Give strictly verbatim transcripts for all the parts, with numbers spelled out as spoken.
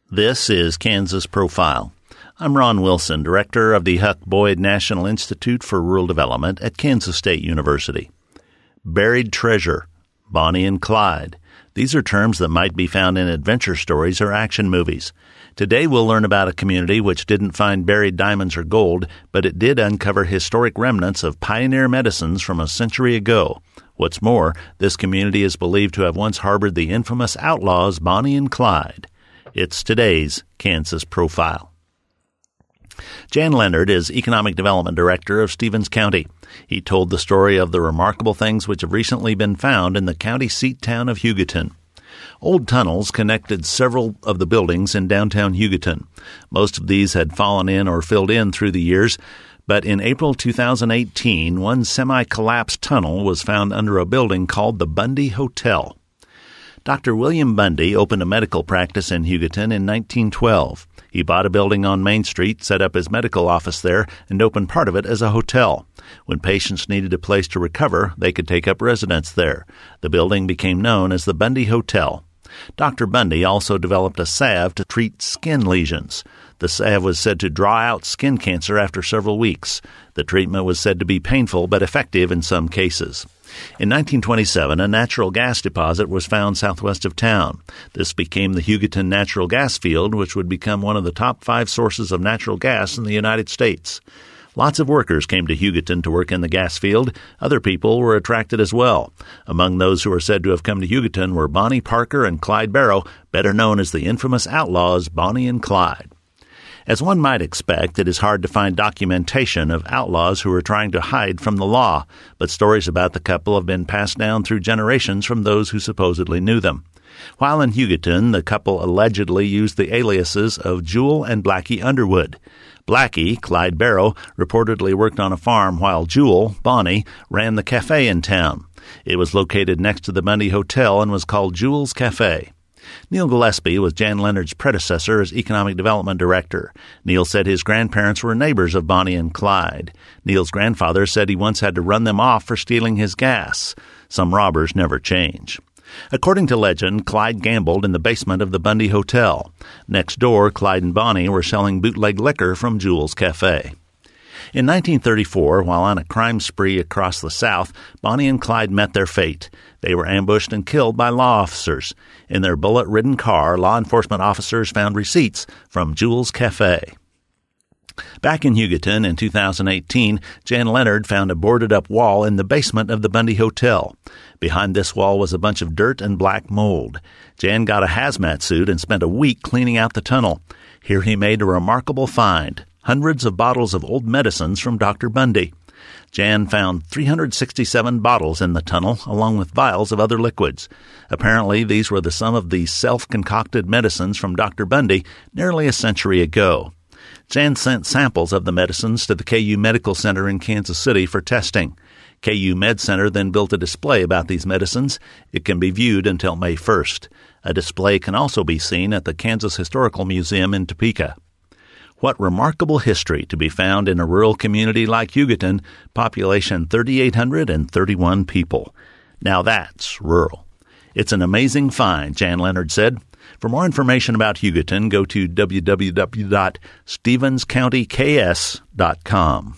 This is Kansas Profile. I'm Ron Wilson, director of the Huck Boyd National Institute for Rural Development at Kansas State University. Buried treasure, Bonnie and Clyde. These are terms that might be found in adventure stories or action movies. Today we'll learn about a community which didn't find buried diamonds or gold, but it did uncover historic remnants of pioneer medicines from a century ago. What's more, this community is believed to have once harbored the infamous outlaws Bonnie and Clyde. It's today's Kansas Profile. Jan Leonard is Economic Development Director of Stevens County. He told the story of the remarkable things which have recently been found in the county seat town of Hugoton. Old tunnels connected several of the buildings in downtown Hugoton. Most of these had fallen in or filled in through the years, but in April two thousand eighteen, one semi-collapsed tunnel was found under a building called the Bundy Hotel. Doctor William Bundy opened a medical practice in Hugoton in nineteen twelve. He bought a building on Main Street, set up his medical office there, and opened part of it as a hotel. When patients needed a place to recover, they could take up residence there. The building became known as the Bundy Hotel. Doctor Bundy also developed a salve to treat skin lesions. The salve was said to draw out skin cancer after several weeks. The treatment was said to be painful but effective in some cases. In nineteen twenty-seven, a natural gas deposit was found southwest of town. This became the Hugoton Natural Gas Field, which would become one of the top five sources of natural gas in the United States. Lots of workers came to Hugoton to work in the gas field. Other people were attracted as well. Among those who are said to have come to Hugoton were Bonnie Parker and Clyde Barrow, better known as the infamous outlaws Bonnie and Clyde. As one might expect, it is hard to find documentation of outlaws who are trying to hide from the law, but stories about the couple have been passed down through generations from those who supposedly knew them. While in Hugoton, the couple allegedly used the aliases of Jewel and Blackie Underwood. Blackie, Clyde Barrow, reportedly worked on a farm, while Jewel, Bonnie, ran the cafe in town. It was located next to the Bundy Hotel and was called Jewel's Cafe. Neil Gillespie was Jan Leonard's predecessor as Economic Development Director. Neil said his grandparents were neighbors of Bonnie and Clyde. Neil's grandfather said he once had to run them off for stealing his gas. Some robbers never change. According to legend, Clyde gambled in the basement of the Bundy Hotel. Next door, Clyde and Bonnie were selling bootleg liquor from Jewel's Cafe. In nineteen thirty-four, while on a crime spree across the South, Bonnie and Clyde met their fate. They were ambushed and killed by law officers. In their bullet-ridden car, law enforcement officers found receipts from Jewel's Cafe. Back in Hugoton in two thousand eighteen, Jan Leonard found a boarded-up wall in the basement of the Bundy Hotel. Behind this wall was a bunch of dirt and black mold. Jan got a hazmat suit and spent a week cleaning out the tunnel. Here he made a remarkable find, hundreds of bottles of old medicines from Doctor Bundy. Jan found three hundred sixty-seven bottles in the tunnel, along with vials of other liquids. Apparently, these were the some of the self-concocted medicines from Doctor Bundy nearly a century ago. Jan sent samples of the medicines to the K U Medical Center in Kansas City for testing. K U Med Center then built a display about these medicines. It can be viewed until May first. A display can also be seen at the Kansas Historical Museum in Topeka. What remarkable history to be found in a rural community like Hugoton, population three thousand eight hundred thirty-one people. Now that's rural. It's an amazing find, Jan Leonard said. For more information about Hugoton, go to w w w dot stevens county k s dot com.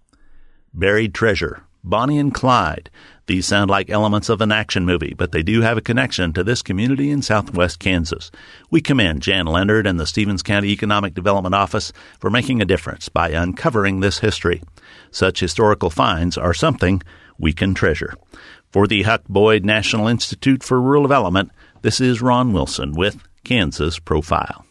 Buried treasure, Bonnie and Clyde. These sound like elements of an action movie, but they do have a connection to this community in southwest Kansas. We commend Jan Leonard and the Stevens County Economic Development Office for making a difference by uncovering this history. Such historical finds are something we can treasure. For the Huck Boyd National Institute for Rural Development, this is Ron Wilson with Kansas Profile.